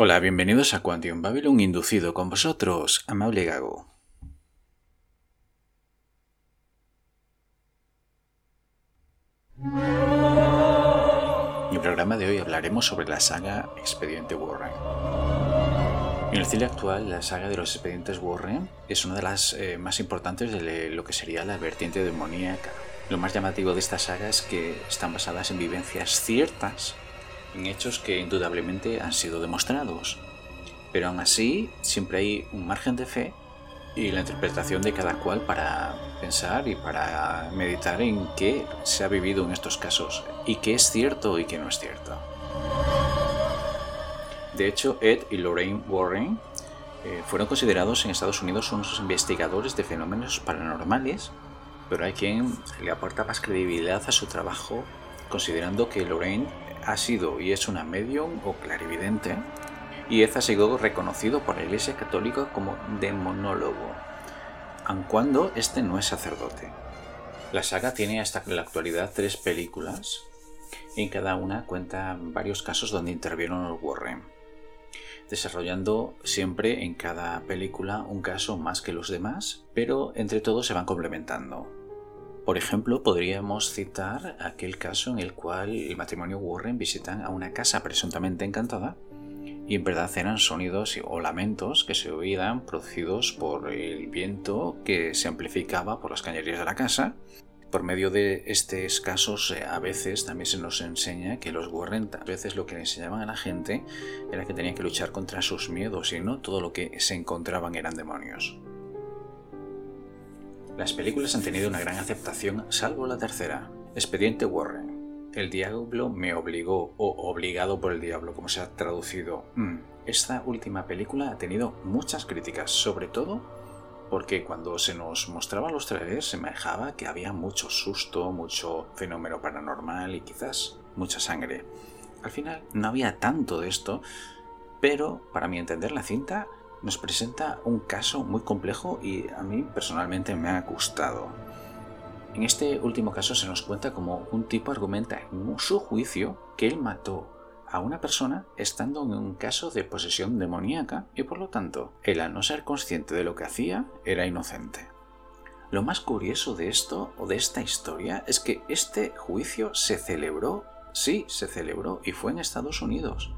Hola, bienvenidos a Quantum Babylon Inducido con vosotros, amable Gago. En el programa de hoy hablaremos sobre la saga Expediente Warren. En el cine actual, la saga de los Expedientes Warren es una de las más importantes de lo que sería la vertiente demoníaca. Lo más llamativo de esta saga es que están basadas en vivencias ciertas, en hechos que indudablemente han sido demostrados. Pero aún así, siempre hay un margen de fe y la interpretación de cada cual para pensar y para meditar en qué se ha vivido en estos casos y qué es cierto y qué no es cierto. De hecho, Ed y Lorraine Warren fueron considerados en Estados Unidos unos investigadores de fenómenos paranormales, pero hay quien le aporta más credibilidad a su trabajo considerando que Lorraine ha sido y es una medium o clarividente, y Ed ha sido reconocido por la Iglesia Católica como demonólogo, aun cuando este no es sacerdote. La saga tiene hasta la actualidad 3 películas, y en cada una cuenta varios casos donde intervinieron los Warren, desarrollando siempre en cada película un caso más que los demás, pero entre todos se van complementando. Por ejemplo, podríamos citar aquel caso en el cual el matrimonio Warren visitan a una casa presuntamente encantada y en verdad eran sonidos o lamentos que se oían producidos por el viento que se amplificaba por las cañerías de la casa. Por medio de estos casos a veces también se nos enseña que los Warren a veces lo que le enseñaban a la gente era que tenían que luchar contra sus miedos y no todo lo que se encontraban eran demonios. Las películas han tenido una gran aceptación salvo la tercera, Expediente Warren. El diablo me obligó, o obligado por el diablo, como se ha traducido. Esta última película ha tenido muchas críticas, sobre todo porque cuando se nos mostraban los trailers se me dejaba que había mucho susto, mucho fenómeno paranormal y quizás mucha sangre. Al final no había tanto de esto, pero para mi entender la cinta nos presenta un caso muy complejo y a mí personalmente me ha gustado. En este último caso se nos cuenta como un tipo argumenta en su juicio que él mató a una persona estando en un caso de posesión demoníaca y por lo tanto, él al no ser consciente de lo que hacía, era inocente. Lo más curioso de esto o de esta historia es que este juicio se celebró y fue en Estados Unidos.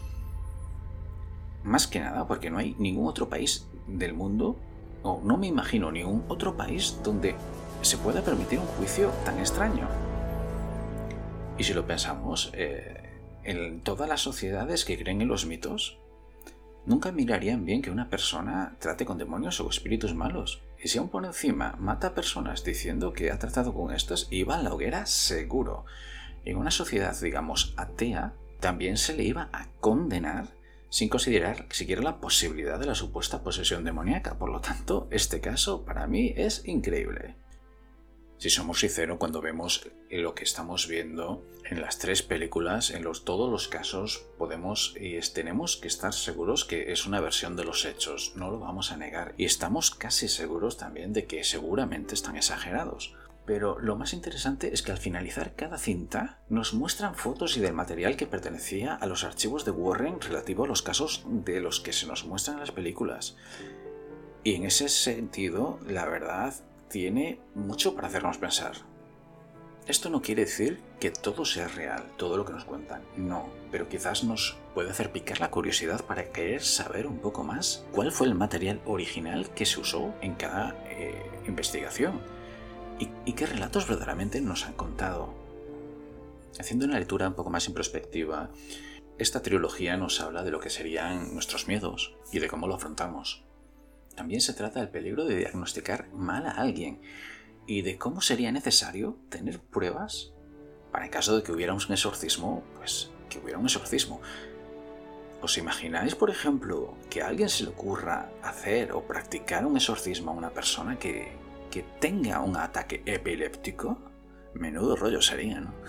Más que nada porque no hay ningún otro país del mundo, o no me imagino ningún otro país donde se pueda permitir un juicio tan extraño. Y si lo pensamos, en todas las sociedades que creen en los mitos, nunca mirarían bien que una persona trate con demonios o espíritus malos. Y si aún por encima mata a personas diciendo que ha tratado con estos, iba a la hoguera seguro. En una sociedad, digamos, atea, también se le iba a condenar sin considerar siquiera la posibilidad de la supuesta posesión demoníaca. Por lo tanto, este caso para mí es increíble. Si somos sinceros, cuando vemos lo que estamos viendo en las 3 películas, en todos los casos, tenemos que estar seguros que es una versión de los hechos, no lo vamos a negar. Y estamos casi seguros también de que seguramente están exagerados. Pero lo más interesante es que al finalizar cada cinta nos muestran fotos y del material que pertenecía a los archivos de Warren relativo a los casos de los que se nos muestran en las películas. Y en ese sentido, la verdad, tiene mucho para hacernos pensar. Esto no quiere decir que todo sea real, todo lo que nos cuentan, no, pero quizás nos puede hacer picar la curiosidad para querer saber un poco más cuál fue el material original que se usó en cada investigación y qué relatos verdaderamente nos han contado. Haciendo una lectura un poco más introspectiva, esta trilogía nos habla de lo que serían nuestros miedos y de cómo lo afrontamos. También se trata del peligro de diagnosticar mal a alguien y de cómo sería necesario tener pruebas para en caso de que hubiera un exorcismo, pues que hubiera un exorcismo. ¿Os imagináis, por ejemplo, que a alguien se le ocurra hacer o practicar un exorcismo a una persona que tenga un ataque epiléptico? Menudo rollo sería, ¿no?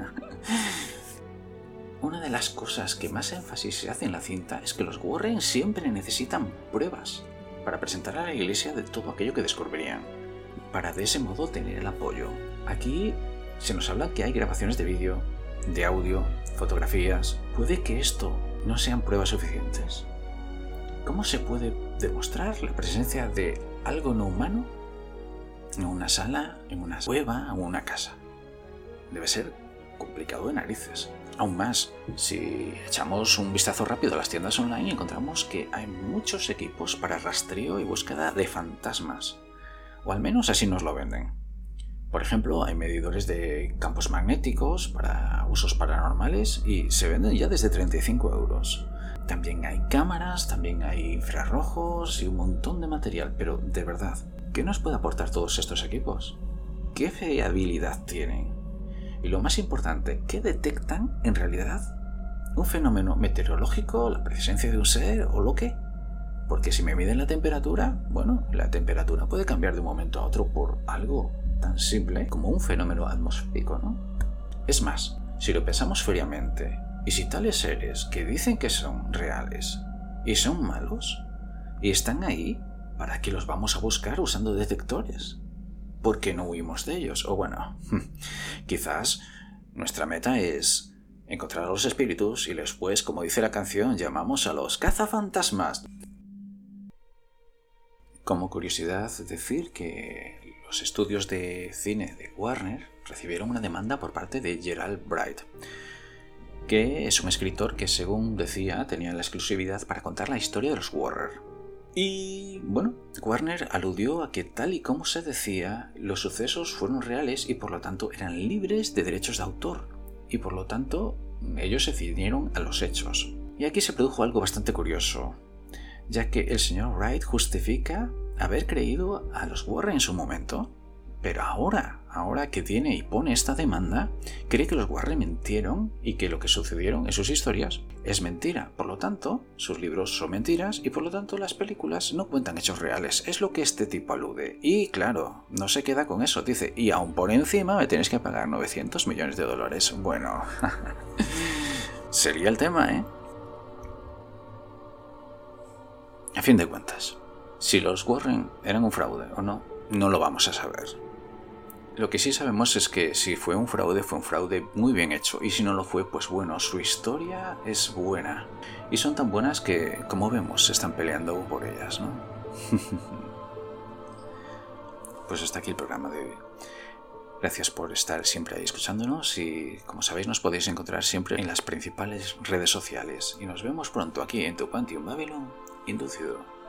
Una de las cosas que más énfasis se hace en la cinta es que los Warren siempre necesitan pruebas para presentar a la iglesia de todo aquello que descubrirían, para de ese modo tener el apoyo. Aquí se nos habla que hay grabaciones de vídeo, de audio, fotografías. Puede que esto no sean pruebas suficientes? ¿Cómo se puede demostrar la presencia de algo no humano en una sala, en una cueva o en una casa? Debe ser complicado de narices. Aún más, si echamos un vistazo rápido a las tiendas online, encontramos que hay muchos equipos para rastreo y búsqueda de fantasmas. O al menos así nos lo venden. Por ejemplo, hay medidores de campos magnéticos para usos paranormales y se venden ya desde 35 €. También hay cámaras, también hay infrarrojos y un montón de material, pero de verdad, ¿qué nos puede aportar todos estos equipos? ¿Qué fiabilidad tienen? Y lo más importante, ¿qué detectan en realidad? ¿Un fenómeno meteorológico, la presencia de un ser o lo que? Porque si me miden la temperatura, bueno, la temperatura puede cambiar de un momento a otro por algo tan simple como un fenómeno atmosférico, ¿no? Es más, si lo pensamos fríamente, ¿y si tales seres que dicen que son reales y son malos y están ahí, para qué los vamos a buscar usando detectores? ¿Por qué no huimos de ellos? O bueno, quizás nuestra meta es encontrar a los espíritus y después, como dice la canción, llamamos a los cazafantasmas. Como curiosidad, decir que los estudios de cine de Warner recibieron una demanda por parte de Gerald Bright, que es un escritor que, según decía, tenía la exclusividad para contar la historia de los Warner. Y bueno, Warner aludió a que, tal y como se decía, los sucesos fueron reales y por lo tanto eran libres de derechos de autor, y por lo tanto ellos se ciñeron a los hechos. Y aquí se produjo algo bastante curioso, ya que el señor Wright justifica haber creído a los Warren en su momento, pero ahora que tiene y pone esta demanda, cree que los Warren mintieron y que lo que sucedieron en sus historias es mentira. Por lo tanto, sus libros son mentiras y por lo tanto las películas no cuentan hechos reales. Es lo que este tipo alude. Y claro, no se queda con eso. Dice, y aún por encima me tenéis que pagar $900 millones. Bueno, sería el tema, ¿eh? A fin de cuentas, si los Warren eran un fraude o no, no lo vamos a saber. Lo que sí sabemos es que si fue un fraude muy bien hecho, y si no lo fue, pues bueno, su historia es buena. Y son tan buenas que, como vemos, se están peleando por ellas, ¿no? Pues hasta aquí el programa de hoy. Gracias por estar siempre ahí escuchándonos y, como sabéis, nos podéis encontrar siempre en las principales redes sociales. Y nos vemos pronto aquí en tu Quantum Babylon Inducido.